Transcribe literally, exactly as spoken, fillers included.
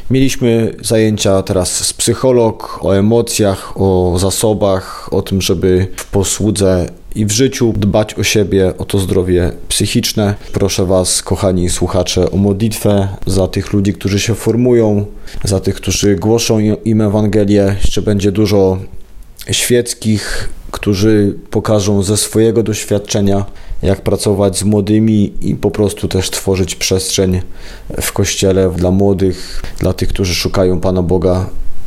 Mieliśmy zajęcia teraz z psycholog, o emocjach, o zasobach, o tym, żeby w posłudze i w życiu dbać o siebie, o to zdrowie psychiczne. Proszę Was, kochani słuchacze, o modlitwę za tych ludzi, którzy się formują, za tych, którzy głoszą im Ewangelię. Jeszcze będzie dużo świeckich, którzy pokażą ze swojego doświadczenia, jak pracować z młodymi i po prostu też tworzyć przestrzeń w Kościele dla młodych, dla tych, którzy szukają Pana Boga